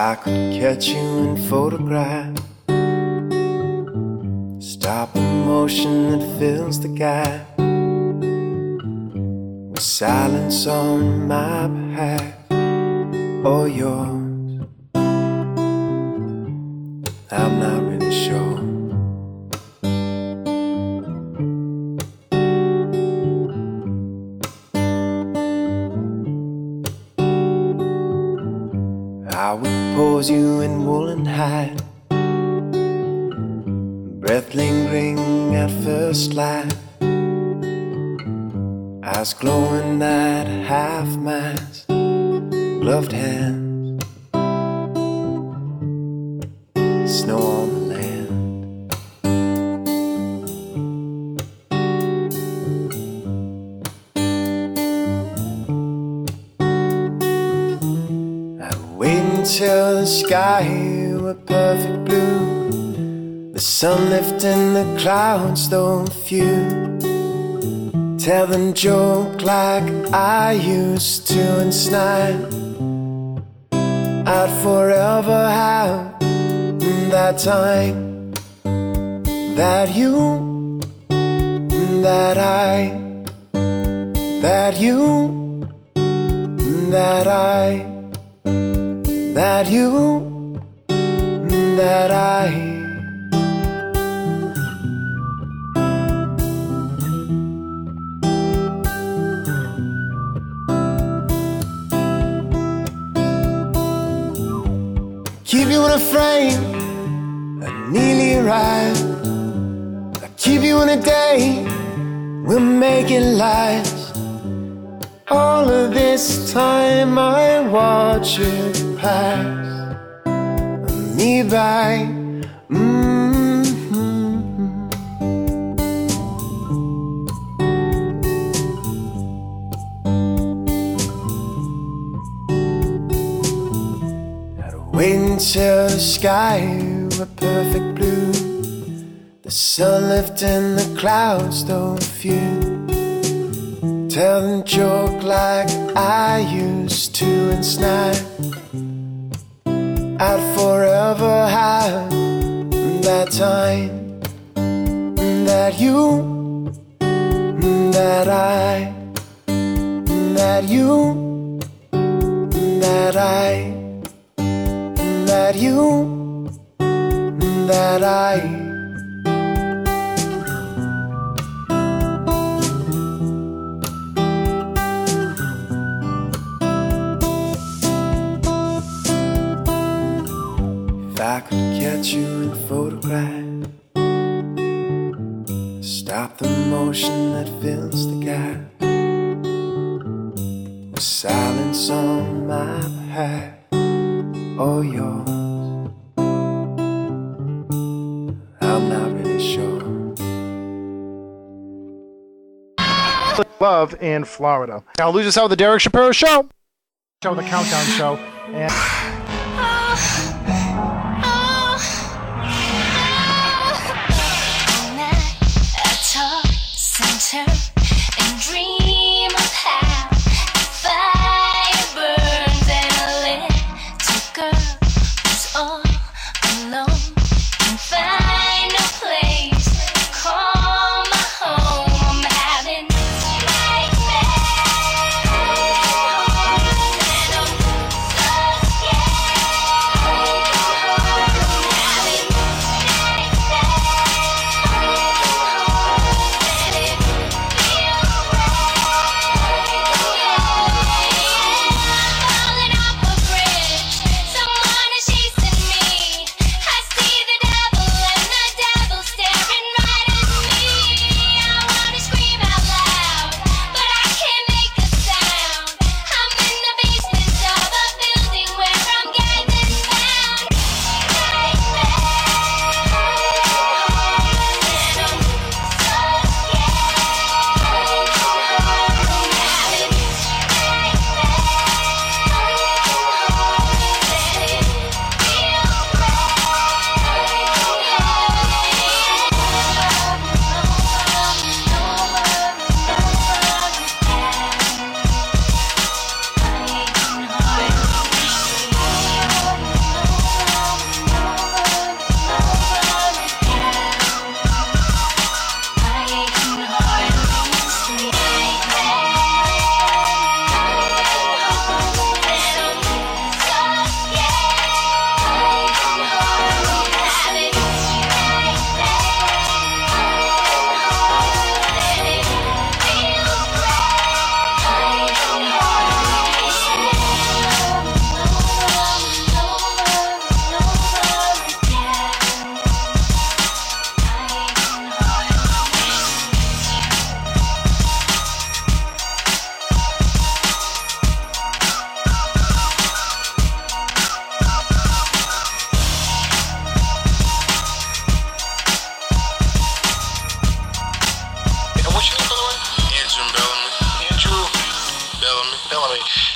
I could catch you in photograph, stop the motion that fills the gap with silence on my behalf or yours. I'm not really sure. I would pose you in woolen hide, breath lingering at first light, eyes glowing at half-mast, gloved hands, snow on the land. I'd wait until the sky were perfect blue, the sun lifting the clouds though few, tell them joke like I used to and snide. I'd forever have that time, that you, that I, that you, that I, that you, that I. Keep you in a frame, a nearly right. I keep you in a day, we'll make it last. All of this time I watch it pass me by. Wait until the sky were perfect blue, the sun lifting the clouds though few, tell them joke like I used to and snide. I'd forever have that time, that you, that I, that you, that I, that you, that I. If I could catch you in photograph, stop the motion that fills the gap with silence on my behalf or yours, I'm not really sure. Love in Florida. Now lose us out with the Derek Shapiro Show. The Countdown Show. And Yeah.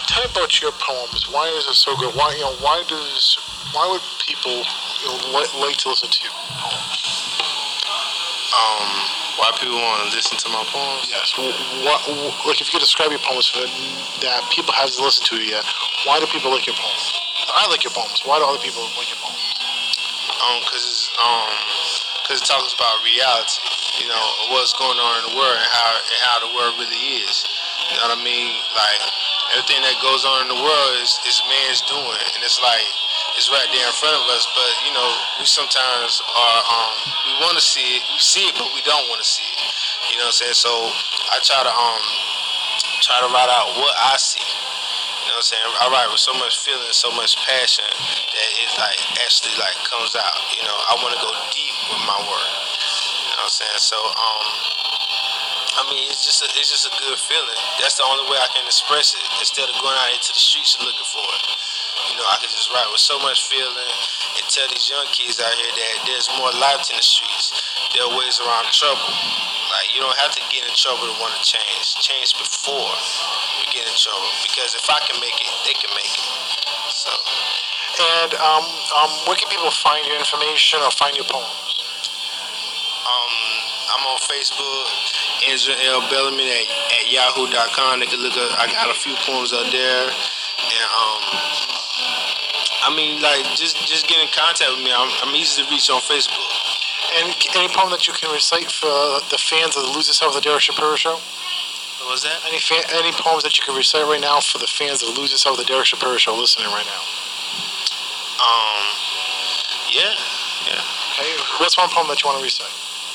tell me about your poems. Why is it so good? Why would people like to listen to your poems? Why people want to listen to my poems? Yes. Like, if you could describe your poems that people haven't listened to yet, why do people like your poems? I like your poems. Why do other people like your poems? Cause it talks about reality. You know, what's going on in the world and how the world really is. You know what I mean? Like, everything that goes on in the world is man's doing, and it's like it's right there in front of us. But you know, we sometimes are we want to see it, but we don't want to see it. You know what I'm saying? So I try to write out what I see. You know what I'm saying? I write with so much feeling, so much passion that it like actually like comes out. You know, I want to go deep with my work. You know what I'm saying? So I mean, it's just a good feeling. That's the only way I can express it. Instead of going out into the streets and looking for it, you know, I can just write with so much feeling and tell these young kids out here that there's more life in the streets. There are ways around trouble. Like, you don't have to get in trouble to want to change. Change before you get in trouble. Because if I can make it, they can make it. So. And where can people find your information or find your poems? I'm on Facebook, Ezra L. Bellamy at yahoo.com. They can look up. I got a few poems up there, and I mean, like, just get in contact with me. I'm easy to reach on Facebook. And any poem that you can recite for the fans of the Lose Yourself with the Derek Shapiro Show? What was that? Any poems that you can recite right now for the fans of the Lose Yourself with the Derek Shapiro Show listening right now? Yeah. Okay. What's one poem that you want to recite?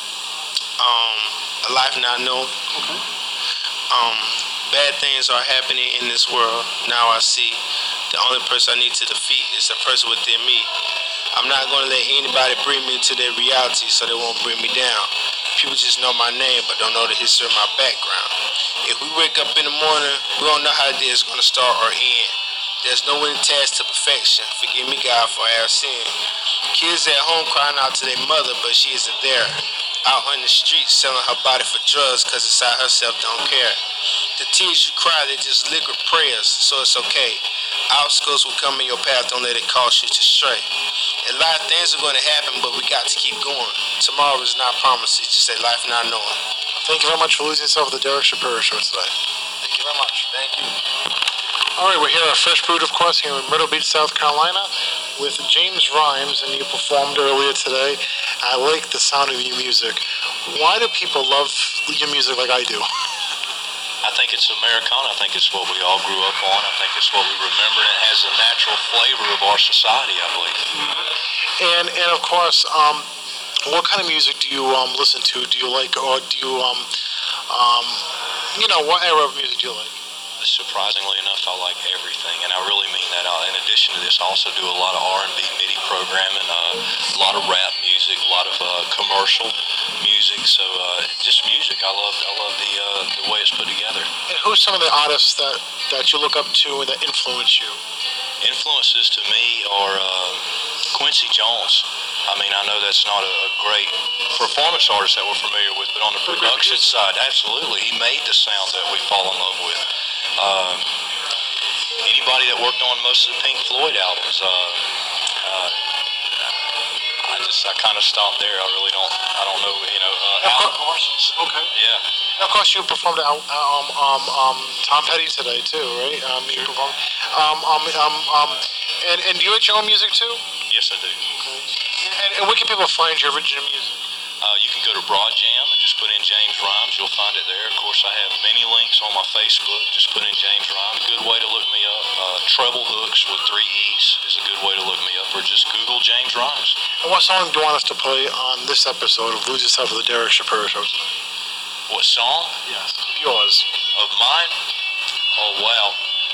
A Life Not Known. Okay. Bad things are happening in this world. Now I see. The only person I need to defeat is the person within me. I'm not going to let anybody bring me into their reality so they won't bring me down. People just know my name but don't know the history of my background. If we wake up in the morning, we don't know how the day is going to start or end. There's no winning task to perfection. Forgive me, God, for I have sinned. Kids at home crying out to their mother, but she isn't there. Out on the streets selling her body for drugs because inside herself don't care. The tears you cry, they just liquid prayers, so it's okay. Obstacles will come in your path, don't let it cause you to stray. A lot of things are going to happen, but we got to keep going. Tomorrow is not promised, it's just a life not knowing. Thank you very much for losing yourself with the Derek Shapiro Show today. Thank you very much. Thank you. All right, we're here at Fresh Brewed, of course, here in Myrtle Beach, South Carolina, with James Rhymes, and you performed earlier today. I like the sound of your music. Why do people love your music like I do? I think it's Americana. I think it's what we all grew up on. I think it's what we remember, and it has a natural flavor of our society, I believe. And of course, what kind of music do you listen to? Do you like, or do you, what era of music do you like? Surprisingly enough, I like everything, and I really mean that. In addition to this, I also do a lot of R&B MIDI programming, a lot of rap music, a lot of commercial music. So just music. I love the way it's put together. And who's some of the artists that you look up to and that influence you? Influences to me are Quincy Jones. I mean, I know that's not a great performance artist that we're familiar with, but on the production side, absolutely. He made the sound that we fall in love with. Anybody that worked on most of the Pink Floyd albums, I kind of stopped there. I don't know, Alan Parsons. Okay. Yeah. And of course, you performed Tom Petty today too, right? You performed. And do you write your own music too? Yes, I do. Okay. And where can people find your original music? You can go to Broad Jam and just put in James Rhymes. You'll find it there. Of course, I have many links on my Facebook. Just put in James Rhymes. Good way to look me up. Treble Hooks with 3 E's is a good way to look me up. Or just Google James Rhymes. And what song do you want us to play on this episode of Lose Yourself with the Derek Shapiro Show today? What song? Yes. Yours. Of mine? Oh, wow.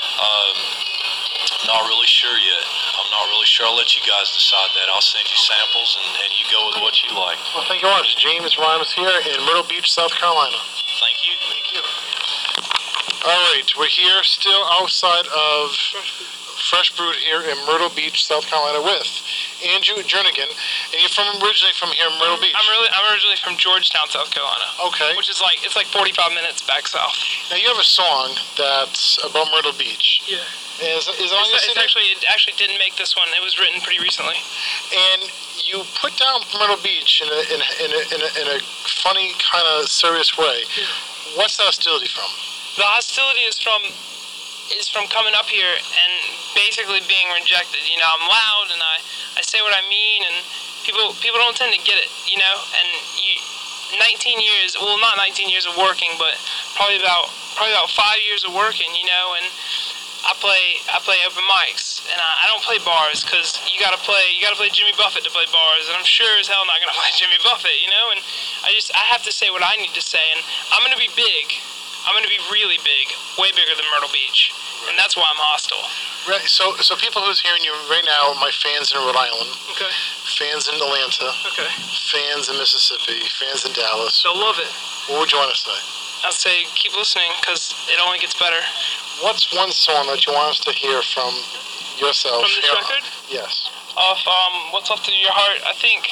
I'm not really sure yet. I'll let you guys decide that. I'll send you samples and you go with what you like. Well, thank you very much. James Rhymes here in Myrtle Beach, South Carolina. Thank you. Thank you. All right, we're here still outside of Fresh Brewed here in Myrtle Beach, South Carolina with Andrew Jernigan, and you're originally from here in Myrtle Beach. I'm originally from Georgetown, South Carolina. Okay. Which is it's like 45 minutes back south. Now you have a song that's about Myrtle Beach. Yeah. Is it on your CD? It actually didn't make this one. It was written pretty recently. And you put down Myrtle Beach in a funny kind of serious way. Yeah. What's the hostility from? The hostility is from coming up here and basically being rejected. You know, I'm loud and I say what I mean, and people don't tend to get it. You know, and 19 years, well, not 19 years of working, but probably about 5 years of working. You know, and I play open mics, and I don't play bars because you gotta play Jimmy Buffett to play bars, and I'm sure as hell not gonna play Jimmy Buffett. You know, and I have to say what I need to say, and I'm gonna be big. I'm going to be really big, way bigger than Myrtle Beach, and that's why I'm hostile. Right. So people who's hearing you right now, my fans in Rhode Island, okay, fans in Atlanta, okay, fans in Mississippi, fans in Dallas. They'll love it. What would you want to say? I'd say keep listening because it only gets better. What's one song that you want us to hear from yourself? From this record? Yes. Off What's Left of Your Heart. I think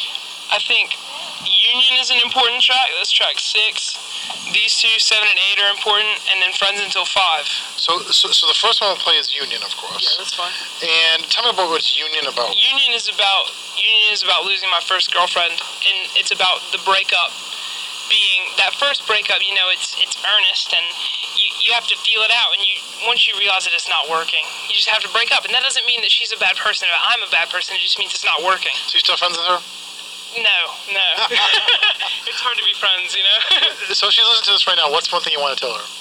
Union is an important track. That's track 6. These two, 7 and 8, are important, and then Friends Until 5. So the first one we'll play is Union, of course. Yeah, that's fine. And tell me about what's Union about. Union is about losing my first girlfriend, and it's about the breakup being that first breakup. You know, it's earnest, and you have to feel it out, and once you realize that it's not working, you just have to break up. And that doesn't mean that she's a bad person or I'm a bad person. It just means it's not working. So you still friends with her? No. It's hard to be friends, you know? So she's listening to this right now. What's one thing you want to tell her?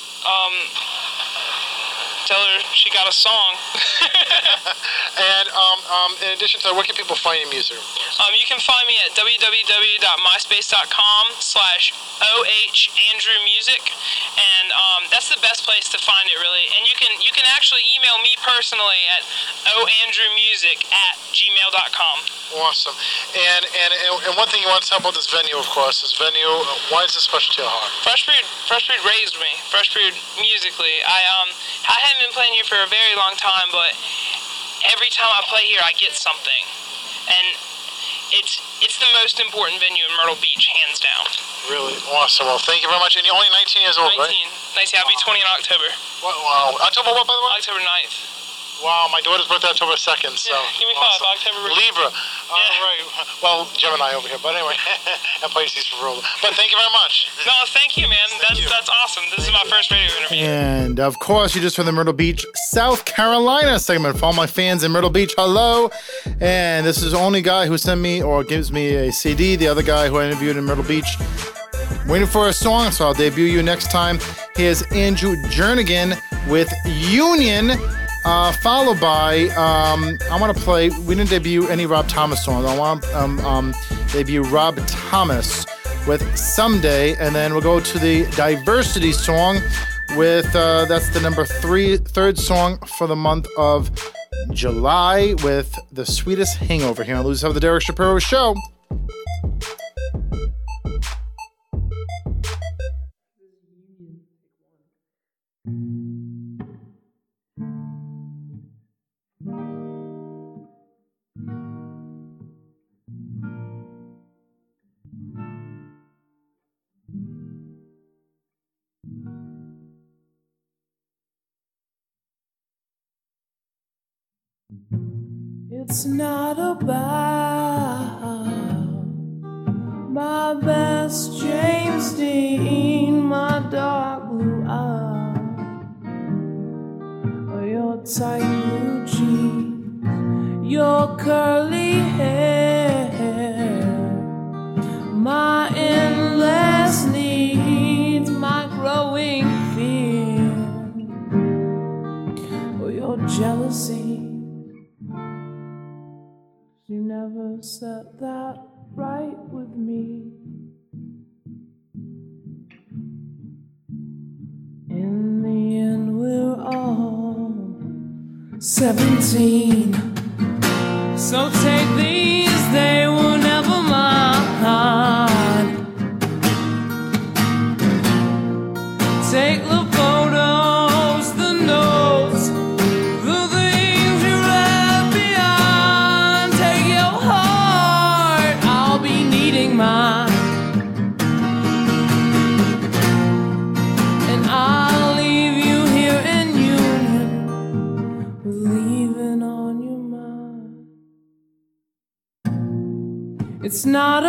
Tell her she got a song. And in addition to that, where can people find your music? You can find me at www.myspace.com/OHAndrewmusic, and that's the best place to find it, really. And you can actually email me personally at oandrewmusic@gmail.com. Awesome. And one thing you want to tell about this venue, of course, why is this special to your heart? Fresh Breed raised me. Fresh Breed musically. I hadn't been playing here for a very long time, but every time I play here, I get something, and it's the most important venue in Myrtle Beach, hands down. Really awesome. Well, thank you very much. And you're only 19 years old, 19. Right? 19. I'll be 20 in October. Wow. October what, by the way? October 9th. Wow, my daughter's birthday October 2nd, so... Yeah, give me awesome. 5, October. Libra. All right. Well, Gemini over here, but anyway, and Pisces for Roller. But thank you very much. No, thank you, man. That's awesome. This is my first radio interview. And, of course, you just heard the Myrtle Beach, South Carolina segment. For all my fans in Myrtle Beach, hello. And this is the only guy who sent me or gives me a CD. The other guy who I interviewed in Myrtle Beach. Waiting for a song, so I'll debut you next time. Here's Andrew Jernigan with Union. Followed by, I want to play, we didn't debut any Rob Thomas songs. I want to debut Rob Thomas with Someday, and then we'll go to the Diversity song with, that's the third song for the month of July with The Sweetest Hangover here on Losers of the Derek Shapiro Show. It's not about my best James Dean, my dark blue eye, or your tight blue jeans, your curly hair, my endless needs, my growing fear, or your jealousy. You never set that right with me. In the end, we're all 17. So take these, they will never mind. Take the photos, the notes, the things you left behind. Take your It's not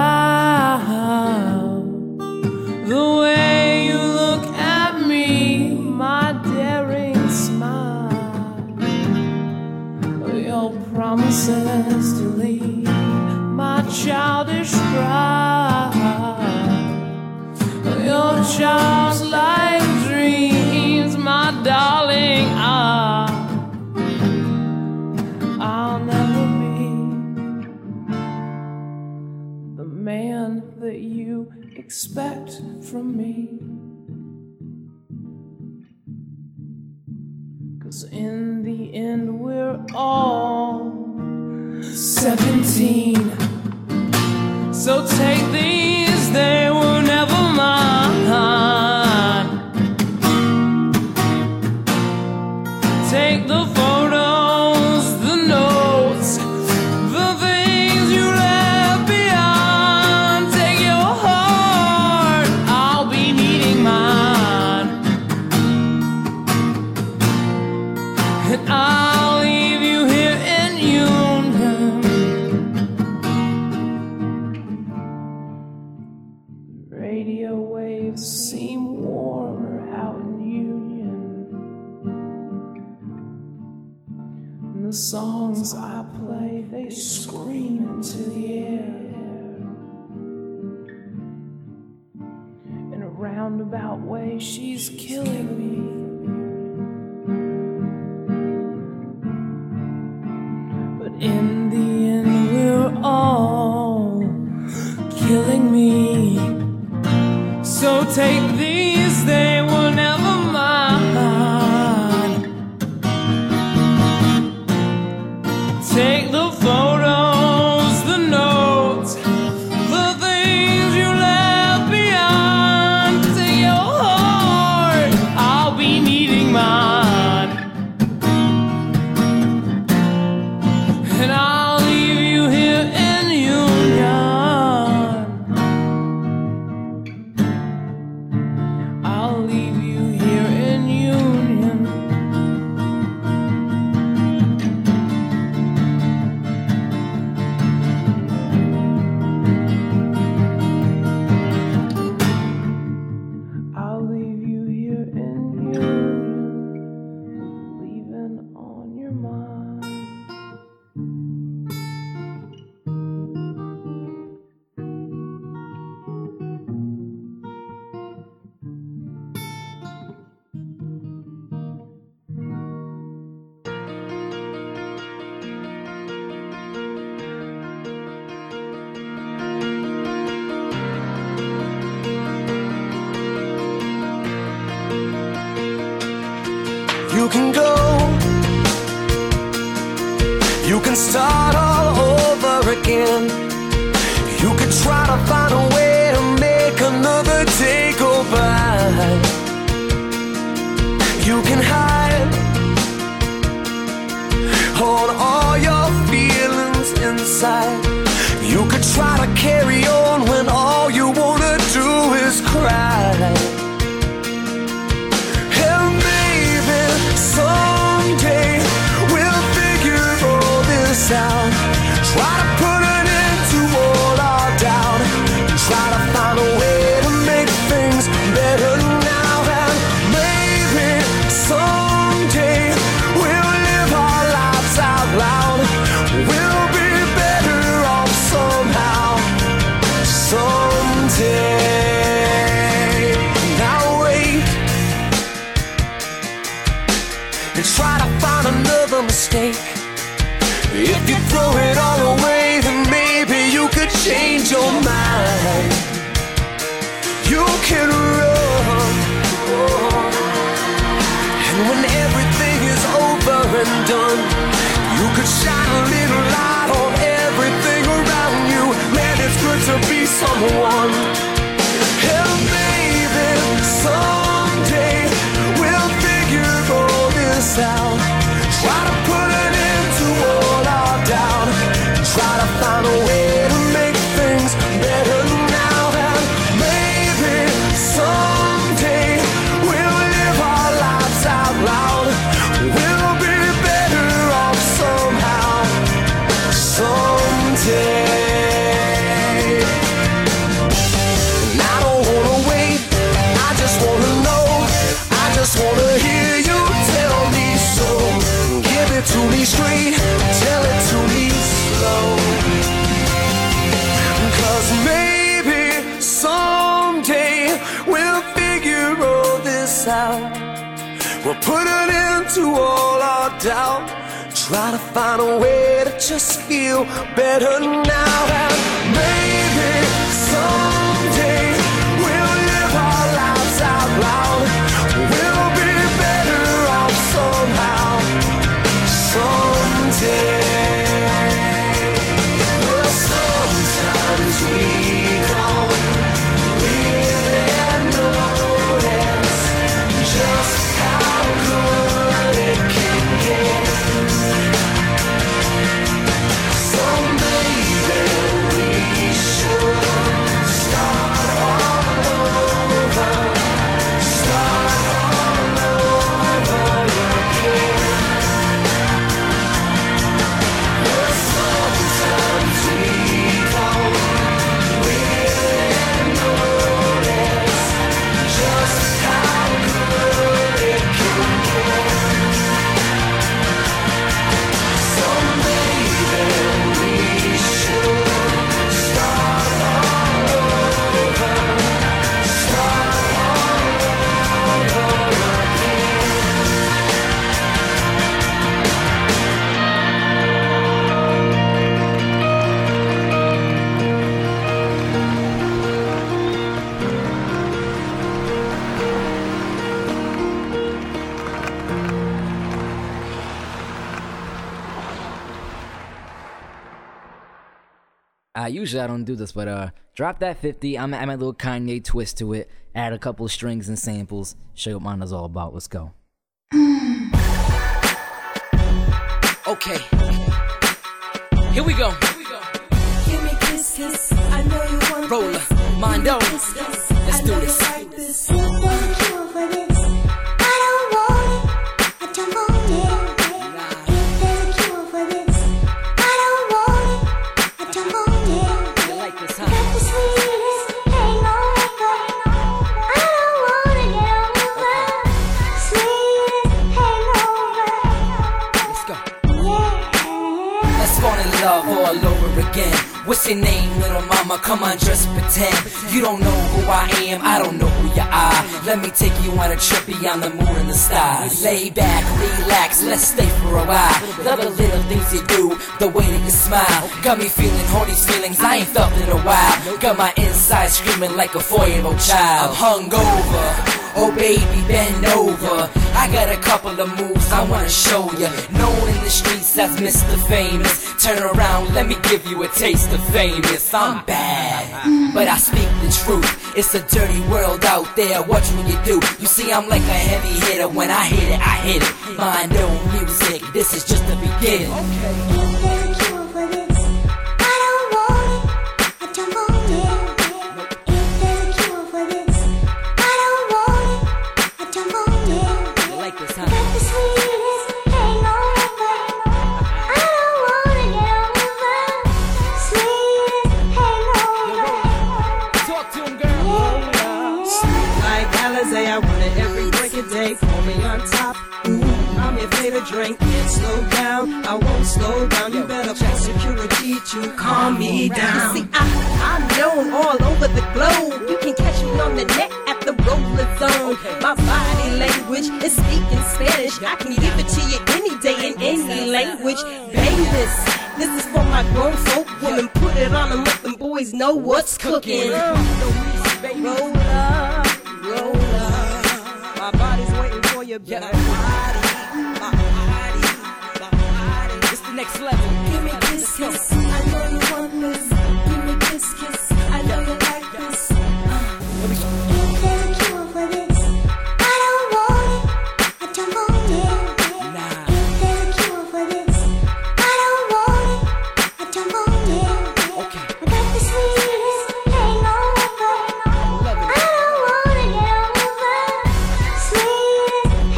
about the way you look at me, my daring smile, or your promises to leave, my childish pride, or your childlike dreams, my darling. I'll never be the man that you expect from me. 'Cause in the end we're all 17. So take these, they were never mine. Take the photos, the notes, the things you left behind. Take your heart, I'll be needing mine. And I'll leave you here in Union. Radio waves seem warmer out in Union. And the songs I play, they scream into the air. In a roundabout way, she's killing me. But in the end, we're all killing me. So take these, they were never mine. Take the photos, the notes, the things you left behind. Take your heart, I'll be needing mine. And I'll leave you here in Union. I'll leave you here in Union. I'll leave you here in Union, leaving on your mind. You can go, you can start all over again. You could try to find a way to make another day go by. You can hide hold all your feelings inside. You could try to carry on when all you wanna do is cry. Someday we'll figure all this out. Try to put an end to all our doubt. Try to find a way to make things better now. And maybe someday we'll live our lives out loud. We'll be better off somehow. Someday. Now wait and try to find another mistake. If you throw it all away, then maybe you could change your mind. You can run, and when everything is over and done, you could shine a little light on everything around you. Man, it's good to be someone. And maybe someday we'll figure all this out. Try to put an end to all our doubt. Try to find a way to make things better now. And maybe someday we'll live our lives out loud. We'll be better off somehow. Someday. We'll put an end to all our doubt. Try to find a way to just feel better now. And maybe someday we'll live our lives out loud. We'll be better off somehow. Someday. Well, sometimes we don't really notice just how good it can get. So maybe we should start all over. Start all over again. Well, sometimes we don't really notice just how good it can get. So maybe we should start all over. Start all over again. Usually I don't do this, but drop that 50. I'm add my little Kanye twist to it. Add a couple of strings and samples. Show you what mine is all about. Let's go. Okay. Here we go. Give me kiss, kiss. I know you want Roller, this. Mondo. Kiss, kiss. Let's I do know this. you like this. If there's a cure for this, I don't want it. I don't want it. If there's a cure for this, I don't want it. I don't want it. You like this, huh? Got the sweetest hangover. I don't wanna get over. Sweetest hangover. Let's go. Yeah. Let's fall in love all over again. What's your name, little mama? Come on, just pretend. You don't know who I am, I don't know who you are. Let me take you on a trip beyond the moon and the stars. Lay back, relax, let's stay for a while. Love the little things you do, the way that you smile. Got me feeling all these feelings I ain't felt in a while. Got my inside screaming like a 4-year-old child. I'm hungover. Oh baby, bend over. I got a couple of moves I wanna show ya. Known in the streets as Mr. Famous. Turn around, let me give you a taste of famous. I'm bad, but I speak the truth. It's a dirty world out there, watch what you do. You see, I'm like a heavy hitter. When I hit it, I hit it. Mind own music, this is just the beginning. If there's a cure for this, I don't want it. I don't want it. If there's a cure for this, I don't want it. I don't want it. You like this, huh? Got the sweetest hangover. I don't wanna get over. Sweetest hangover. Talk to him, girl. Like Alizé, I want it every break of day. Call me on top. Ooh, I'm your favorite drink. Can't slow down. I won't slow down. You better check security to calm me down. See, I'm known all over the globe. You can catch me on the net at the Roller Zone. My body language is speaking Spanish. I can give it to you any day in any language. Bang this is for my grown folk. Women, put it on and let them boys know what's cooking. Roll up, roll up. My body's waiting for you, baby. My body. It's the next level. Give me kiss, kiss. I know you want this. Give me kiss, kiss. I know you like this. If there's a cure for this, I don't want it. I don't want it. If there's a cure for this, I don't want it. I don't want it. Okay. I got the sweetest hangover. I don't wanna get over. Sweetest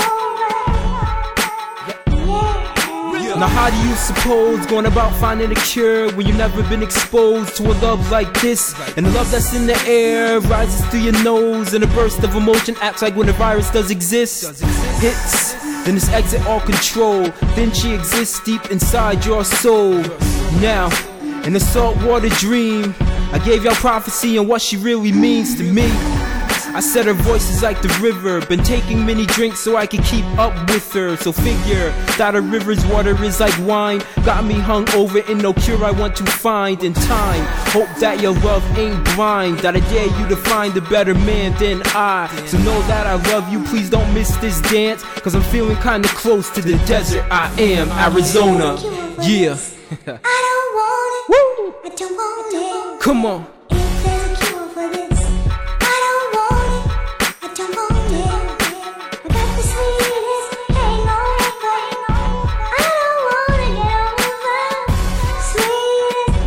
hangover. Yeah. Now how do you suppose going about finding a cure when you've never been exposed to a love like this? And the love that's in the air rises through your nose, and a burst of emotion acts like when a virus does exist. Hits, then it's exit all control. Then she exists deep inside your soul. Now, in a saltwater dream, I gave y'all prophecy on what she really means to me. I said her voice is like the river. Been taking many drinks so I can keep up with her. So figure that a river's water is like wine. Got me hung over and no cure I want to find in time. Hope that your love ain't blind, that I dare you to find a better man than I. So know that I love you, please don't miss this dance, cause I'm feeling kinda close to the desert. I am Arizona, yeah. I don't want it. Woo! I don't want it. Come on. If there's a cure for this, I don't want it. I don't want it. I got the sweetest hangover. I don't want to get over. Sweetest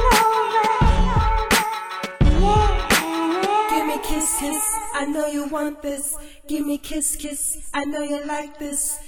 hangover. Yeah. Give me kiss, kiss. I know you want this. Give me kiss, kiss. I know you like this.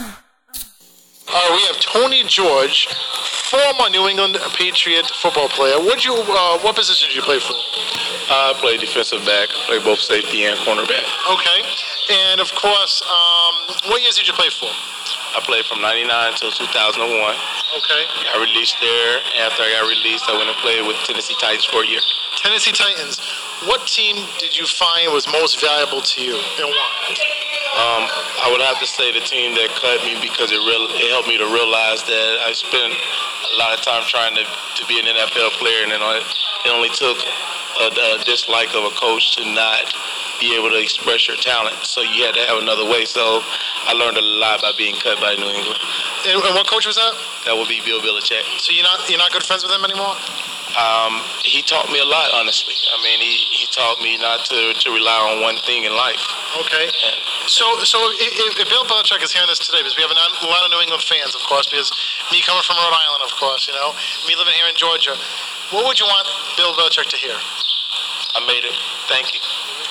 We have Tony George, former New England Patriot football player. What position did you play for? I play defensive back. I play both safety and cornerback. Okay. And of course, what years did you play for? I played from 99 till 2001. Okay. I released there. After I got released, I went and played with Tennessee Titans for a year. Tennessee Titans. What team did you find was most valuable to you and why? I would have to say the team that cut me because it helped me to realize that I spent a lot of time trying to be an NFL player, and then it only took a dislike of a coach to not be able to express your talent. So you had to have another way. So I learned a lot by being cut by New England. And what coach was that? That would be Bill Belichick. So you're not good friends with him anymore? He taught me a lot, honestly. I mean, he taught me not to rely on one thing in life. Okay. So if Bill Belichick is hearing this today, because we have a lot of New England fans, of course, because me coming from Rhode Island, of course, me living here in Georgia, what would you want Bill Belichick to hear? I made it. Thank you.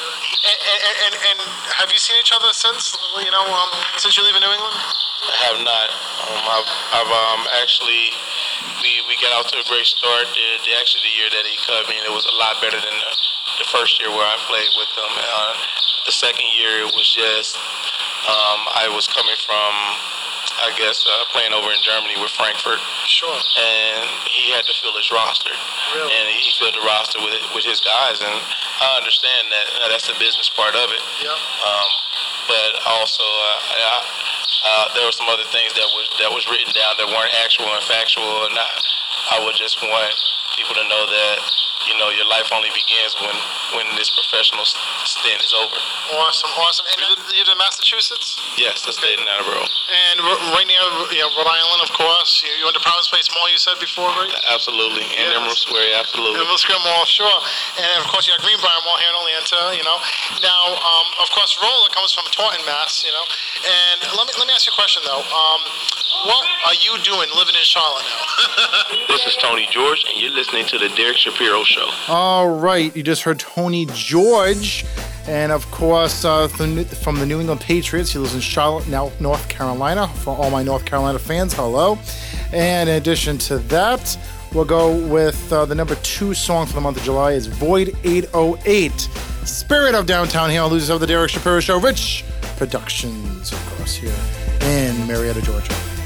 And have you seen each other since, since you leave in New England? I have not. I've actually, we got out to a great start. Actually, the year that he cut me, it was a lot better than the first year where I played with him. The second year, it was just, I was coming from, I guess, playing over in Germany with Frankfurt. Sure. And he had to fill his roster. Really? And he filled the roster with his guys. And I understand that that's the business part of it. Yeah. But also, there were some other things that was written down that weren't actual and factual. And I would just want people to know that, your life only begins when this professional stint is over. Awesome. And you live in Massachusetts? Yes, the state of Attleboro. And right near Rhode Island, of course. You went to Providence Place Mall, you said before, right? Absolutely. And Emerald Square, absolutely. Emerald Square Mall, sure. And of course, you got Greenbrier Mall here in Atlanta, Now, of course, Roller comes from Taunton, Mass, And let me ask you a question, though. What are you doing living in Charlotte now? This is Tony George, and you're listening to the Derek Shapiro Show. All right, you just heard Tony George, and of course from the New England Patriots. He lives in Charlotte, now North Carolina. For all my North Carolina fans, hello. And in addition to that, we'll go with the number 2 song for the month of July is Void 808, Spirit of Downtown here on Losers of the Derek Shapiro Show, Rich Productions, of course, here in Marietta, Georgia.